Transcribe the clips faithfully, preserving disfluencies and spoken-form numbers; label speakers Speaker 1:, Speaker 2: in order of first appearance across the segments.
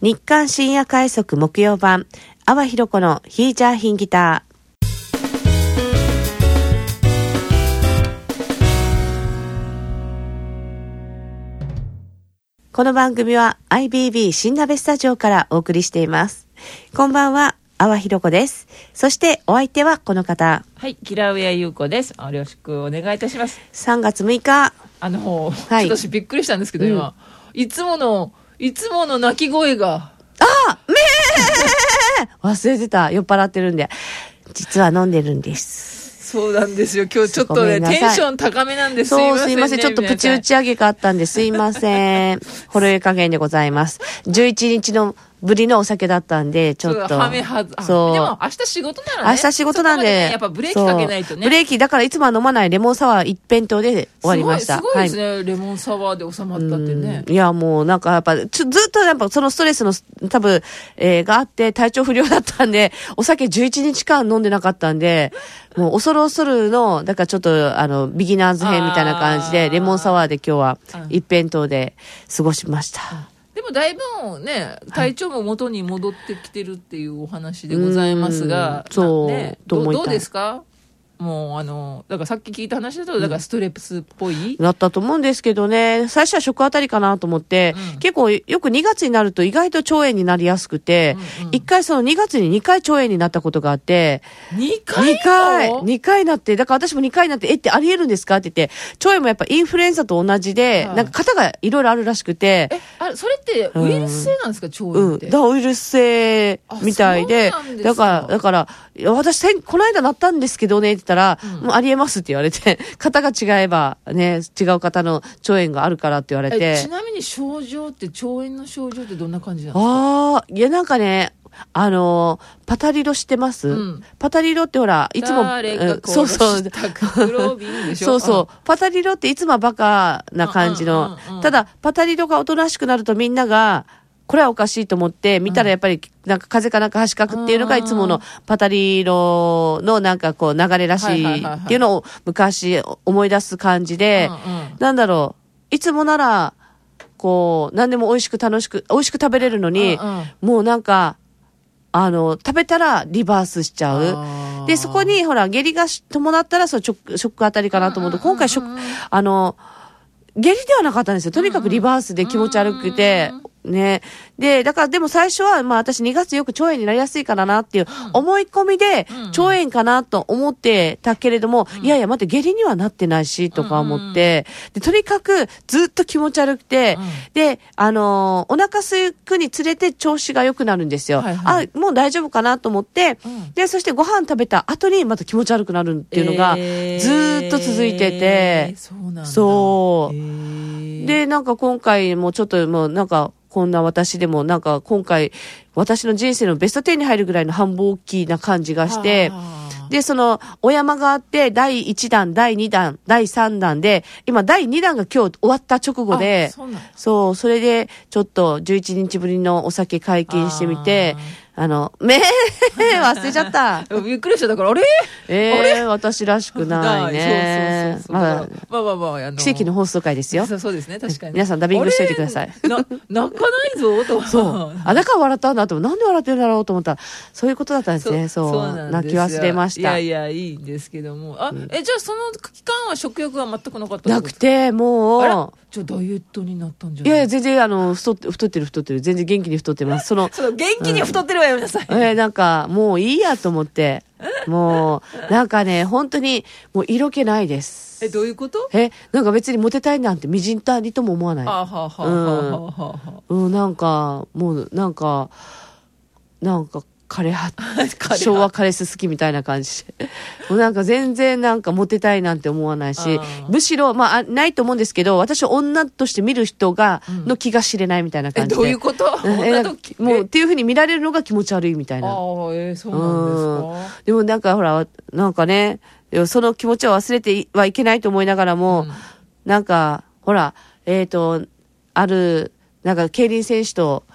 Speaker 1: 日刊深夜快速木曜版、阿波弘子のヒージャーヒンギター。この番組は アイビービー 新鍋スタジオからお送りしています。こんばんは、阿波弘子です。そしてお相手はこの方。
Speaker 2: はい、キラウエア優子です。よろしくお願いいたします。
Speaker 1: さんがつむいか、
Speaker 2: あの、
Speaker 1: はい、
Speaker 2: ちょっと私びっくりしたんですけど、今、うん、いつものいつもの鳴き声が、
Speaker 1: あめー忘れてた。酔っ払ってるんで、実は飲んでるんです。
Speaker 2: そうなんですよ。今日ちょっとねテンション高めなんです。
Speaker 1: そう、すいません、ちょっとプチ打ち上げがあったんですいません。ほろ酔い加減でございます。じゅういちにちのぶりのお酒だったんで、ちょっと。
Speaker 2: はめはず。
Speaker 1: そう。
Speaker 2: でも、明日仕事ならね。
Speaker 1: 明日仕事なんで。
Speaker 2: ね、やっぱブレーキかけないとね。
Speaker 1: ブレーキ、だからいつもは飲まないレモンサワー一辺倒で終わりました。
Speaker 2: すごい、すごいですね、はい。レモンサワーで収まったってね。
Speaker 1: いや、もうなんかやっぱ、ちょずっとやっぱそのストレスの多分、えー、があって体調不良だったんで、お酒じゅういちにちかん飲んでなかったんで、もう恐る恐るの、だからちょっとあの、ビギナーズ編みたいな感じで、レモンサワーで今日は一辺倒で過ごしました。
Speaker 2: でもだいぶね、体調も元に戻ってきてるっていうお話でございますが、
Speaker 1: はい、そう、
Speaker 2: ね、ど, どうですか？もうあの、だからさっき聞いた話だと、だからストレプスっぽい、
Speaker 1: うん、だったと思うんですけどね、最初は食あたりかなと思って、うん、結構よくにがつになると意外と腸炎になりやすくて、うんうん、いっかいそのにがつににかい腸炎になったことがあって、
Speaker 2: にかい ?に
Speaker 1: 回 にかいなって、だから私もにかいになって、えってあり得るんですかって言って、腸炎もやっぱインフルエンザと同じで、はい、なんか型がいろいろあるらしくて。
Speaker 2: え、あれ、それってウイルス性なんですか、うん、腸炎って。
Speaker 1: うん。だからウイルス性みたいで、でだから、だから、私、この間なったんですけどね、って言ったら、うん、もうありえますって言われて、型が違えばね、違う方の腸炎があるからって言われて。
Speaker 2: ちなみに症状って、腸炎の症状ってどんな感じなんですか？
Speaker 1: ああ、いやなんかね、あのー、パタリロ知ってます、うん、パタリロってほら、いつも、
Speaker 2: そうそう。黒瓶でしょ
Speaker 1: そうそう。パタリロっていつもはバカな感じの。ただ、パタリロがおとなしくなるとみんなが、これはおかしいと思って、見たらやっぱり、なんか風邪かなんかはしかくっていうのがいつものパタリロのなんかこう流れらしいっていうのを昔思い出す感じで、なんだろう、いつもなら、こう、何でも美味しく楽しく、美味しく食べれるのに、もうなんか、あの、食べたらリバースしちゃう。で、そこに、ほら、下痢が伴ったら、そう、ショックあたりかなと思うと、今回ショック、あの、下痢ではなかったんですよ。とにかくリバースで気持ち悪くて、ね。で、だからでも最初は、まあ私にがつよく腸炎になりやすいからなっていう思い込みで、腸炎かなと思ってたけれども、いやいや待って、下痢にはなってないし、とか思って、で、とにかくずっと気持ち悪くて、で、あのー、お腹すくにつれて調子が良くなるんですよ。はいはい、あ、もう大丈夫かなと思って、で、そしてご飯食べた後にまた気持ち悪くなるっていうのが、ずっと続いてて、えー、そうなんだ。そう。えー、で、なんか今回もちょっともうなんか、こんな私でもなんか今回私の人生のベストじゅうに入るぐらいの繁忙期な感じがして、で、そのお山があってだいいちだん、だいにだん、だいさんだんで、今だいにだんが今日終わった直後で、そう、そう、それでちょっとじゅういちにちぶりのお酒解禁してみて、あの、めー忘れちゃった。
Speaker 2: びっくりした。だから、あれ
Speaker 1: えー、あれ私らしくないね。
Speaker 2: そうそうそうそう。まあ、まあまあまあ、あの
Speaker 1: 奇跡の放送回ですよ。
Speaker 2: そうそうですね、確かに。
Speaker 1: 皆さんダビングしといてください。
Speaker 2: な、泣かないぞ、と。
Speaker 1: そう。あ、だから笑ったんだと。なんで笑ってるんだろうと思ったら、そういうことだったんですね。そう。そう泣き忘れました。
Speaker 2: いやいや、いいんですけども。あ、うん、え、じゃあその期間は食欲が全くなかった
Speaker 1: なくて、もう。
Speaker 2: あらじゃあダイエットになったんじゃない？
Speaker 1: いやいや、全然、あの、太って、太ってる太ってる。全然元気に太ってます。その、
Speaker 2: そう、元気に太ってるわよ、皆さん。
Speaker 1: えー、なんか、もういいやと思って。もう、なんかね、本当に、もう色気ないです。
Speaker 2: え、どういうこと？
Speaker 1: え、なんか別にモテたいなんてみじんたりとも思わない。
Speaker 2: はあ、はあはあはあはあ、
Speaker 1: うん、うん、なんか、もう、なんか、なんか、枯れ葉、昭和枯れす好きみたいな感じで。もうなんか全然なんかモテたいなんて思わないし、むしろ、まあ、ないと思うんですけど、私は女として見る人が、うん、の気が知れないみたいな感じで。
Speaker 2: え、どういうこと？
Speaker 1: え、もう、っていう風に見られるのが気持ち悪いみたいな。
Speaker 2: ああ、えー、そうなんですか。
Speaker 1: でもなんかほら、なんかね、その気持ちを忘れてはいけないと思いながらも、うん、なんか、ほら、えっと、ある、なんか競輪選手と、はい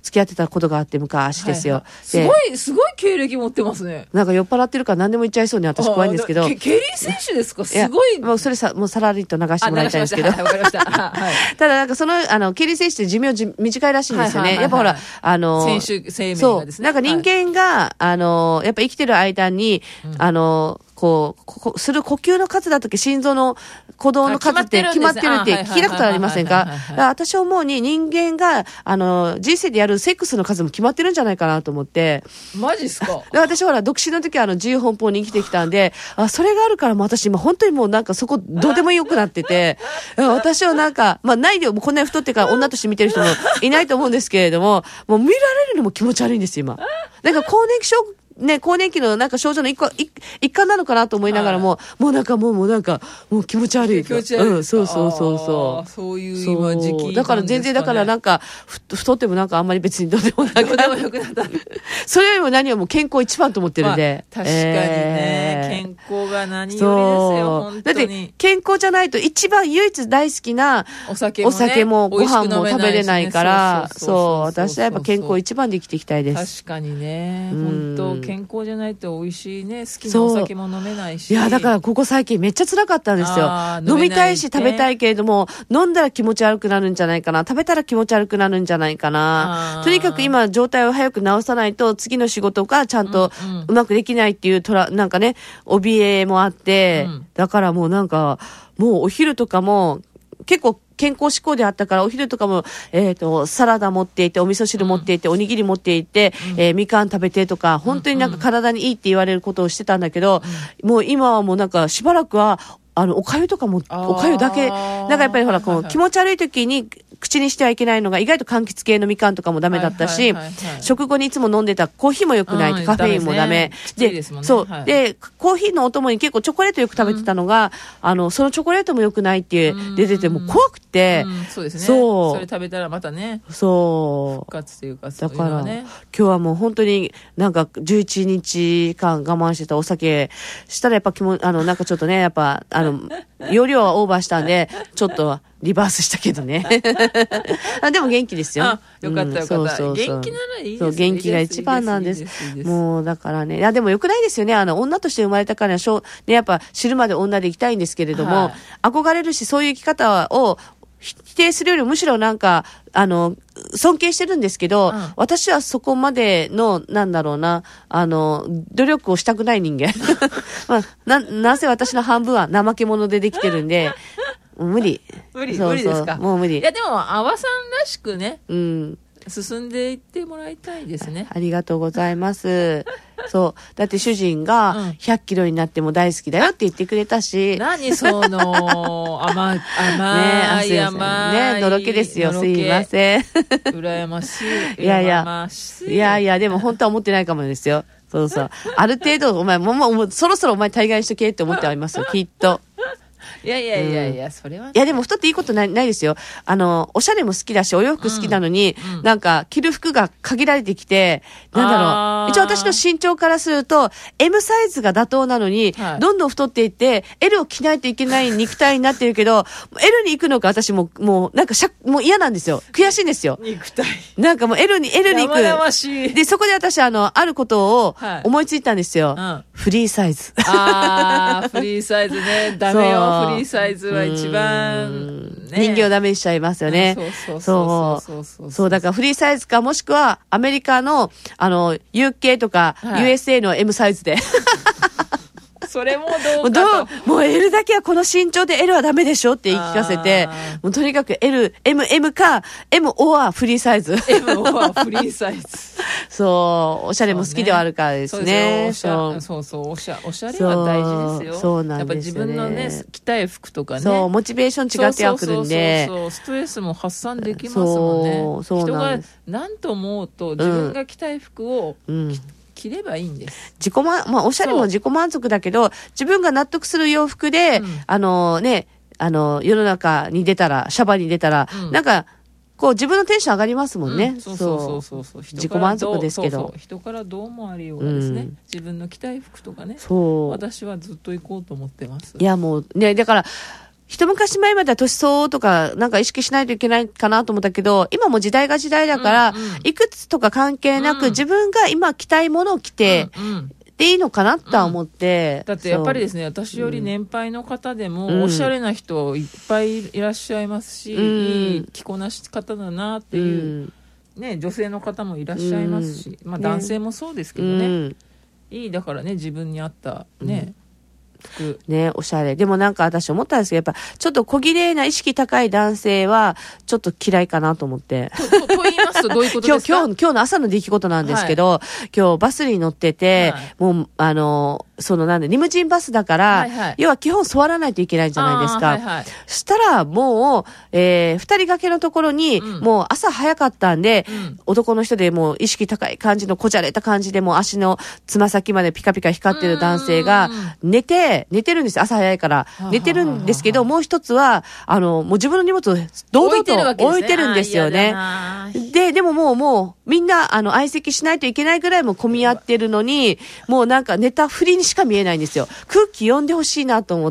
Speaker 1: 付き合ってたことがあって昔ですよ。
Speaker 2: はいはい、すごい、すごい経歴持ってますね。
Speaker 1: なんか酔っ払ってるから何でも言っちゃいそうに私怖いんですけど。
Speaker 2: ケリー選手ですか？すごい。
Speaker 1: いもうそれさ、もうさらりと流してもらいたいんですけど。わかりました。はい、ただなんかその、あの、ケリー選手って寿命じ短いらしいんですよね。やっぱほら、あの、
Speaker 2: 選手生命がですね。
Speaker 1: そう。なんか人間が、はい、あの、やっぱ生きてる間に、うん、あの、こう、こする呼吸の数だとき、心臓の鼓動の数って決まってるって聞いたことありませんか？私思うに人間が、あの、人生でやるセックスの数も決まってるんじゃないかなと思って。
Speaker 2: マジっすか？
Speaker 1: 私ほら、独身の時はあの、自由奔放に生きてきたんで、あ、それがあるからもう私今本当にもうなんかそこどうでもよくなってて、私はなんか、まあないでもうこんなに太ってから女として見てる人もいないと思うんですけれども、もう見られるのも気持ち悪いんですよ、今。なんか更年期症ね、更年期のなんか症状の一個、一一環なのかなと思いながらも、もうなんかもう、もうなんか、もう気持ち悪い。
Speaker 2: 気持ち悪い。
Speaker 1: うん、そうそうそうそう。
Speaker 2: そういう今時期、
Speaker 1: ね。だから全然、だからなんか、ふ太ってもなんかあんまり別にどうでもなくなる。どうでもよくなった。それよりも何よりも健康一番と思ってるんで。
Speaker 2: まあ、確かにね、えー、健康が何よりですよ、本当に。
Speaker 1: だって健康じゃないと一番唯一大好きな
Speaker 2: お酒も、ね、
Speaker 1: お酒もご飯も食べれないから、そう、私はやっぱ健康一番で生きていきたいです。
Speaker 2: 確かにね、本当健康じゃないと美味しいね、好きなお酒も飲めないし。
Speaker 1: いや、だからここ最近めっちゃ辛かったんですよ。飲みたいし食べたいけれども、飲んだら気持ち悪くなるんじゃないかな。食べたら気持ち悪くなるんじゃないかな。とにかく今状態を早く治さないと次の仕事がちゃんとうまくできないっていうトラ、なんかね、怯えもあって、うん、だからもうなんか、もうお昼とかも結構健康志向であったから、お昼とかも、えっと、サラダ持っていて、お味噌汁持っていて、うん、おにぎり持っていて、うん、えー、みかん食べてとか、本当になんか体にいいって言われることをしてたんだけど、うん、もう今はもうなんかしばらくは、あの、おかゆとかも、おかゆだけ、なんかやっぱりほら、こう、気持ち悪い時に、口にしてはいけないのが意外と柑橘系のみかんとかもダメだったし、はいはいはいはい、食後にいつも飲んでたコーヒーも良くない、うん、カフェインもダメ。
Speaker 2: で、ね、
Speaker 1: そう、
Speaker 2: はい、
Speaker 1: で、コーヒーのお供に結構チョコレートよく食べてたのが、うん、あの、そのチョコレートも良くないって出てて、もう怖くて、
Speaker 2: うん、そうですね。
Speaker 1: そう。
Speaker 2: それ食べたらまたね。
Speaker 1: そう。
Speaker 2: 復活というか、
Speaker 1: だから、ね、今日はもう本当になんかじゅういちにちかん我慢してたお酒したらやっぱ気も、あの、なんかちょっとね、やっぱ、あの、容量はオーバーしたんで、ちょっとリバースしたけどね。あでも元気ですよ。
Speaker 2: あ、よかったよかった。うん、そうそうそう、元気ならいいです。そう、
Speaker 1: 元気が一番なんです。もう、だからね。いや、でもよくないですよね。あの、女として生まれたからには、しょう、ね、やっぱ知るまで女で生きたいんですけれども、はい、憧れるし、そういう生き方を否定するよりもむしろなんか、あの、尊敬してるんですけど、うん、私はそこまでの、なんだろうな、あの、努力をしたくない人間。まあ、な、なぜ私の半分は怠け者でできてるんで、無理。
Speaker 2: 無理、
Speaker 1: そうそう
Speaker 2: 無理ですか。
Speaker 1: もう無理。
Speaker 2: いや、でも、阿波さんらしくね、
Speaker 1: うん。
Speaker 2: 進んでいってもらいたいですね。
Speaker 1: ありがとうございます。そう。だって主人がひゃっキロになっても大好きだよって言ってくれたし。
Speaker 2: 何その、甘い、甘い、ね、甘い。
Speaker 1: ね、のろけですよ。すいません。
Speaker 2: 羨ましい。
Speaker 1: いやいや、いやいや、でも本当は思ってないかもですよ。そうそう。ある程度、お前、もう、もう、そろそろお前大概しとけって思ってありますよ、きっと。
Speaker 2: いやいやいやいや、うん、それは、ね。
Speaker 1: いやでも太っていいことない、ないですよ。あの、おしゃれも好きだし、お洋服好きなのに、うんうん、なんか、着る服が限られてきて、なんだろう。一応私の身長からすると、M サイズが妥当なのに、はい、どんどん太っていって、L を着ないといけない肉体になってるけど、L に行くのが私も、もう、なんかしゃ、もう嫌なんですよ。悔しいんですよ。
Speaker 2: 肉体。
Speaker 1: なんかもう L に、L に行く。
Speaker 2: 生々しい。
Speaker 1: で、そこで私、あの、あることを思いついたんですよ。はいうん、フリーサイズ。
Speaker 2: あー、フリーサイズね。ダメよ、フリーサイズは一番、ね、
Speaker 1: 人形をダメにしちゃいますよね。
Speaker 2: そうそうそうそうそう。
Speaker 1: そう、だからフリーサイズか、もしくはアメリカの、あの、ユーケー とか、はい、ユーエスエー の M サイズで。
Speaker 2: それもどうかと。
Speaker 1: もう L だけはこの身長で L はダメでしょって言い聞かせて、もうとにかく L、M、M か、M オアフリーサイズ。
Speaker 2: M オアフリーサイズ。
Speaker 1: そう、おしゃれも好きではあるからですね。
Speaker 2: そうそうそう、おしゃ、おしゃれは大事ですよ。
Speaker 1: そうなんですよ、ね。
Speaker 2: やっぱ自分のね、着たい服とかね。
Speaker 1: そう、モチベーション違ってはくるんで。
Speaker 2: そうそうそう、ストレスも発散できますもんね。そう、そうなんです。人が何と思うと、自分が着たい服を、うん、着ればいいんです。
Speaker 1: 自己満、まあ、おしゃれも自己満足だけど、自分が納得する洋服で、うん、あのね、あの、世の中に出たら、シャバに出たら、うん、なんか、こう自分のテンション上がりますもんね。うん、そうそうそうそう。自己満足ですけど。そうそう、
Speaker 2: 人からどうもありようがですね、うん。自分の着たい服とかね。
Speaker 1: そう。
Speaker 2: 私はずっと行こうと思ってます。
Speaker 1: いやもうね、だから、 一昔前までは年相応とかなんか意識しないといけないかなと思ったけど、今も時代が時代だから、うんうん、いくつとか関係なく、うん、自分が今着たいものを着て、うんうんでいいのかなとは思って、
Speaker 2: うん、だってやっぱりですね、私より年配の方でも、うん、おしゃれな人いっぱいいらっしゃいますし、うん、いい着こなし方だなっていう、うん、ね、女性の方もいらっしゃいますし、うん、まあ男性もそうですけどね、うん、いいだからね、自分に合ったね、うん服
Speaker 1: ね、おしゃれ。でもなんか私思ったんですけど、やっぱちょっと小綺麗な意識高い男性はちょっと嫌いかなと思って。
Speaker 2: と, と, と言いますとどういうことですか？
Speaker 1: 今日、今日、今日の朝の出来事なんですけど、はい、今日バスに乗ってて、はい、もう、あの、そのなんで、リムジンバスだから、はいはい、要は基本座らないといけないじゃないですか。はいはい、そしたらもう、えー、二人掛けのところに、うん、もう朝早かったんで、うん、男の人でもう意識高い感じのこじゃれた感じで、もう足のつま先までピカピカ光ってる男性が、寝て、寝てるんです。朝早いから。寝てるんですけど、もう一つは、あの、もう自分の荷物を堂々と置いてるんですよね。で、でももう、もう、みんな、あの、相席しないといけないぐらいも混み合ってるのに、もうなんか寝たふりにしか見えないんですよ。空気読んでほしいなと思って、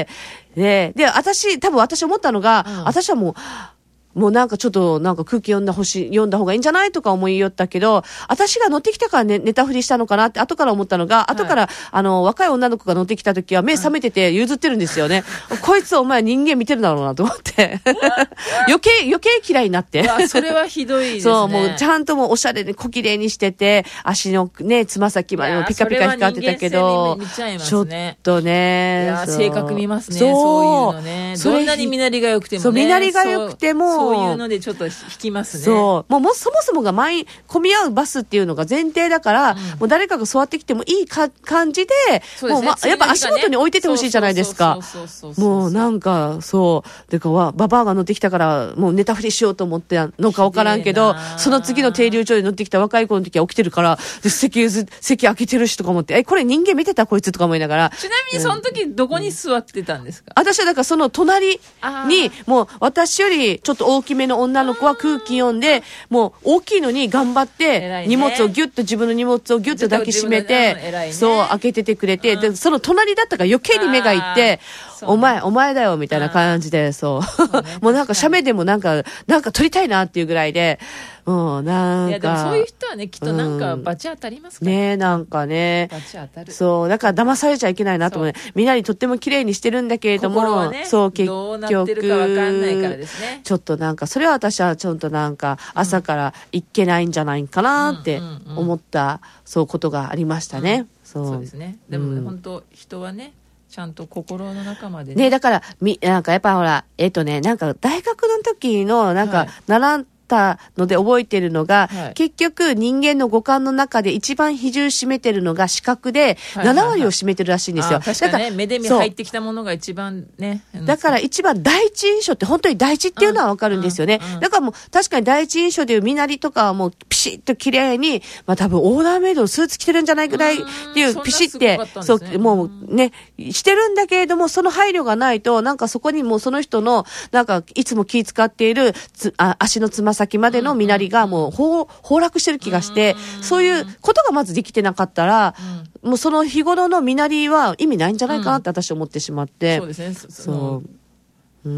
Speaker 1: で、で、私、多分私思ったのが、うん、私はもう、もうなんかちょっとなんか空気読んだほし、読んだ方がいいんじゃないとか思いよったけど、私が乗ってきたからね、寝たふりしたのかなって後から思ったのが、はい、後からあの、若い女の子が乗ってきた時は目覚めてて譲ってるんですよね。はい、こいつお前人間見てるだろうなと思って。余計、余計嫌いになって。
Speaker 2: それはひどいですね。
Speaker 1: そう、もうちゃんともうおしゃれに小綺麗にしてて、足のね、つま先までもピカピカ光ってたけど、
Speaker 2: ち, ね、
Speaker 1: ちょっとね。
Speaker 2: いや、性格見ますね。そう、そういうのね。どんなに身なりが良くてもね。
Speaker 1: そう、身なりが良くても、
Speaker 2: そういうのでちょっと引きますね。
Speaker 1: そう。もう、もそもそもが前、混み合うバスっていうのが前提だから、うん、もう誰かが座ってきてもいいか感じで、でね、もう、ま、やっぱ足元に置いててほしいじゃないですか。もうなんか、そう。でかは、ババアが乗ってきたから、もう寝たふりしようと思ってのかわからんけど、その次の停留所で乗ってきた若い子の時は起きてるから、席、席開けてるしとか思って、え、これ人間見てたこいつとか思いながら。
Speaker 2: ちなみにその時どこに座ってたんですか？
Speaker 1: うん、私はだからその隣に、もう私よりちょっと大きめの女の子は空気読んで、もう大きいのに頑張って、荷物をギュッと、自分の荷物をギュッと抱きしめて、ね、そう、開けててくれて、で、その隣だったから余計に目がいって、お前、お前だよ、みたいな感じで、そう。そうね、もうなんか、写メでもなんか、なんか撮りたいなっていうぐらいで、もうなんか。いや、
Speaker 2: でもそういう人はね、きっとなんか、バチ当たりますから
Speaker 1: ね。ね、なんかね。
Speaker 2: バチ当たる。
Speaker 1: そう、だから騙されちゃいけないなと思うね。みんなにとっても綺麗にしてるんだけれども、
Speaker 2: はね、
Speaker 1: そう、結局。
Speaker 2: どうなってるかわかんないからですね。
Speaker 1: ちょっとなんか、それは私はちょっとなんか、朝からいけないんじゃないかなって思った、そうことがありましたね。
Speaker 2: そう。そうですね。でもね、本当人はね、ちゃんと心の中まで
Speaker 1: ね。ね、だから、み、なんかやっぱほら、えっとね、なんか大学の時の、なんか、習ったので覚えてるのが、はい、結局人間の五感の中で一番比重占めてるのが視覚で、なな割を占めてるらしいんですよ。
Speaker 2: 確かにね、目で見入ってきたものが一番ね。
Speaker 1: だから一番第一印象って本当に大事っていうのはわかるんですよね。うんうんうん、だからもう確かに第一印象でいう身なりとかはもうピシッと綺麗に、まあ多分オーダーメイドのスーツ着てるんじゃないぐらいっていうピシッて、そう、もうね、してるんだけれども、その配慮がないと、なんかそこにもうその人の、なんかいつも気遣っているつあ足のつま先までの身なりがもう崩落してる気がして、そういうことがまずできてなかったら、もうその日頃の身なりは意味ないんじゃないかなって私思ってしまって。
Speaker 2: そうですね。
Speaker 1: そう。うん、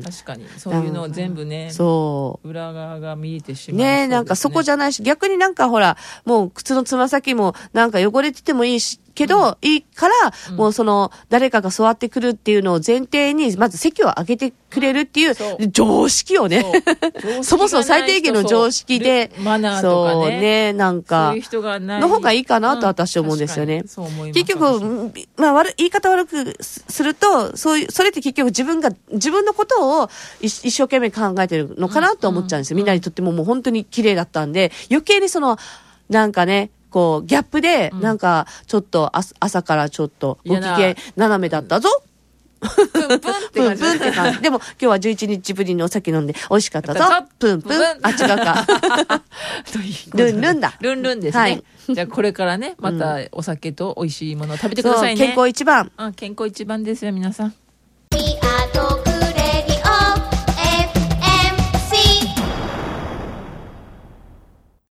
Speaker 2: 確かにそういうのを全部ね、
Speaker 1: そう
Speaker 2: 裏側が見えてしまう
Speaker 1: ね。ね、なんかそこじゃないし、逆になんかほら、もう靴のつま先もなんか汚れててもいいし、けど、うん、いいから、うん、もうその、誰かが座ってくるっていうのを前提に、まず席を上げてくれるっていう、常識をね。そ, そもそも最低限の常識で、
Speaker 2: マナーとかね。
Speaker 1: そうね、なんか、
Speaker 2: そういう人がない。
Speaker 1: の方がいいかなと私は思うんですよね。うん、
Speaker 2: そう思います。
Speaker 1: 結局、まあ悪、言い方悪くすると、そういう、それって結局自分が、自分のことを一生懸命考えてるのかなと思っちゃうんですよ。うん、みんなにとってももう本当に綺麗だったんで、余計にその、なんかね、こう、ギャップで、なんか、ちょっと、あ、朝からちょっと、ご機嫌斜めだったぞ。
Speaker 2: プンプンって感じ。
Speaker 1: プンプンって感じ。でも、今日はじゅういちにちぶりにお酒飲んで美味しかったぞ。プンプン。あ、違うか。ルンルンだ。
Speaker 2: ルンルンですね。はい。じゃあ、これからね、またお酒と美味しいものを食べてくださいね。
Speaker 1: 健康一番。
Speaker 2: うん、健康一番ですよ、皆さん。